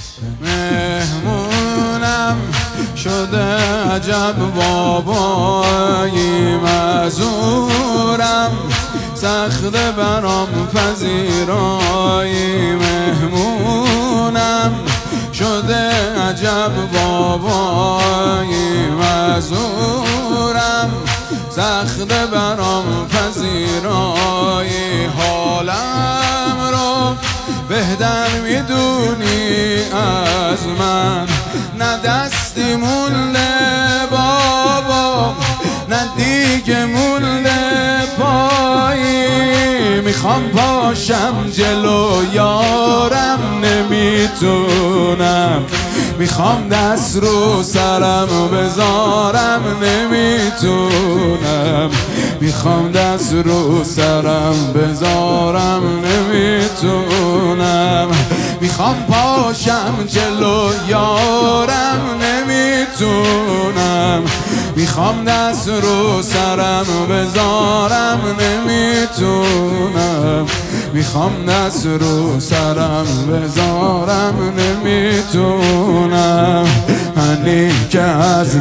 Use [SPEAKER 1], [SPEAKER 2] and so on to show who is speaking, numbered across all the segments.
[SPEAKER 1] مهمونم شده عجب بابایی مزورم سخت برام پذیرایی مهمونم شده عجب بابایی مزورم سخت برام پذیرایی حالم رو بهتر میدونی از من نه دستی مونده بابا نه دیگه مونده پایی میخوام پاشم جلو یارم نمیتونم میخوام دست رو سرم بذارم نمیتونم میخوام دست رو سرم بذارم نمیتونم میخوام پاشم جلو یارم نمیتونم میخوام دست رو سرم بذارم نمیتونم میخوام دست رو سرم بذارم نمیتونم منی که از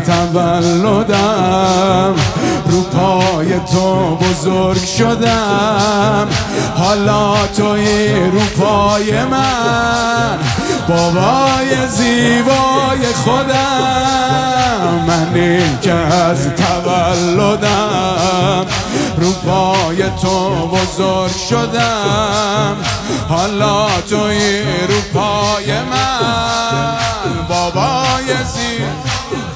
[SPEAKER 1] تولدم رو پای تو بزرگ شدم حالا توی رو پای من بابای زیبای خودم منی که از تولدم رو پای تو بزرگ شدم حالا توی رو پای من بابای زیبای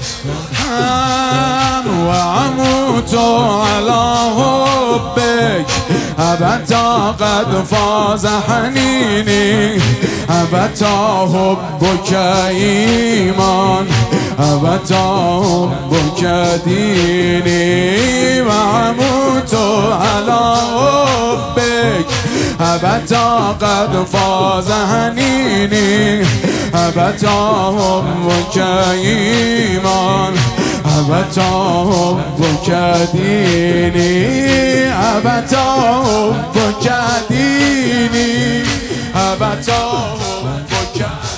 [SPEAKER 1] و اموت على حبك ابدا قد فاز حنيني ابدا حبك ایمان ابدا حبك دینی و اموت على حبك ابدا قد فاز حنيني ابدا حبك ایمان ابدا حبك دینی ابدا حبك دینی ابدا حبك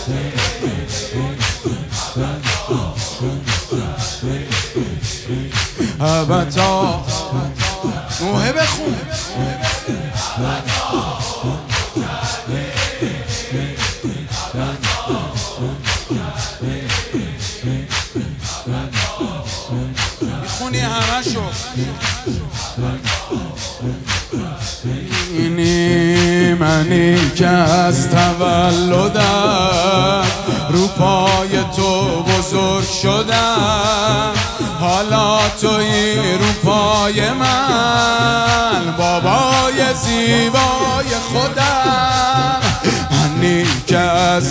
[SPEAKER 1] ابدا نوحه بخون میخونی همشو اینی منی که از تولدم رو پای تو بزرگ شدم حالا توی رو پای من بابای زیبای خودم منی که از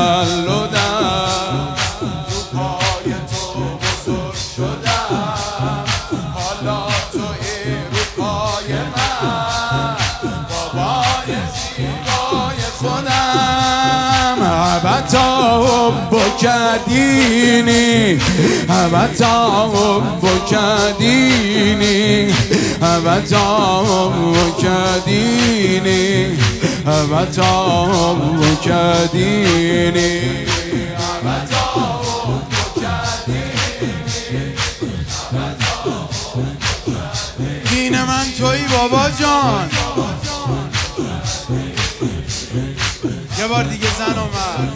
[SPEAKER 1] تولدم رو پای تو بزرگ شدم حالا توی رو پای من بابای زیبای خودم ابدا حبك دینی ابدا حبك دینی ابدا حبك دینی ابدا حبك دینی ابدا حبك دینی دین من تویی بابا جان یه بار دیگه زن و مرد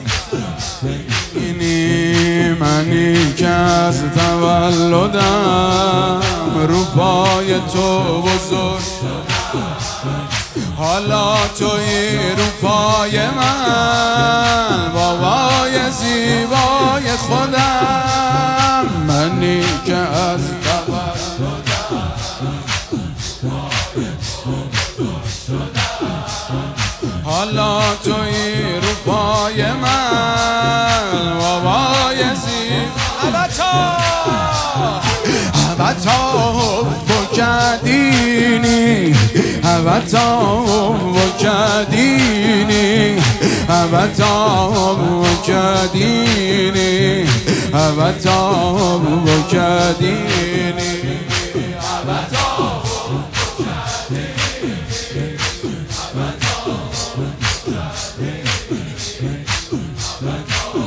[SPEAKER 1] اینی منی که از تولدم رو پای تو بزرگ حالا توی رو پای من بابای زیبای خودم منی که از حالا توی رو پای من بابای ابدا حبك دینی ابدا حبك دینی ابدا حبك دینی ابدا حبك دینی ابدا حبك دینی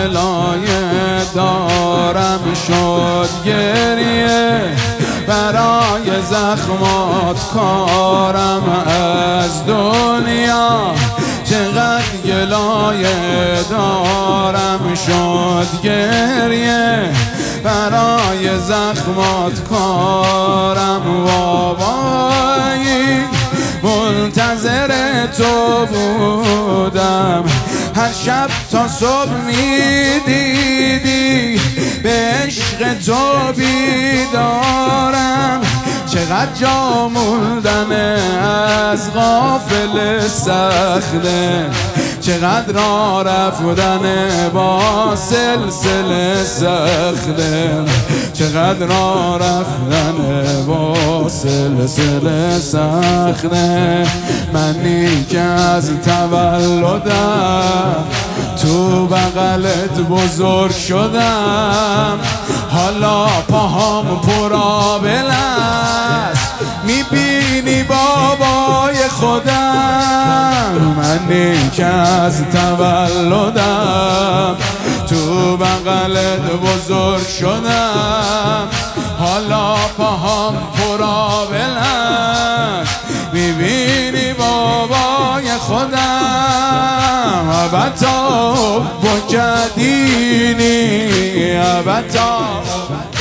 [SPEAKER 2] گلایه دارم شد گریه، برای زخمات کارم از دنیا. چقدر گلایه دارم شد گریه، برای زخمات کارم. وابایی منتظر تو بودم، هر شب تا صبح میدیدی، به عشق تو بیدارم. چقدر جا موندن از غافل سخته، چقدر راه رفتن با سلسله سخته، چقدر راه رفتن با سلسله سخته. منی که از تولدم تو بغلت بزرگ شدم، حالا پاهام پرآبل است، میبینی بابای خودم. منی که از تولدم تو بغلت بزرگ شدم، حالا پاهام پرآبل است، میبینی بابای خودم. ابتا بکدینی ابتا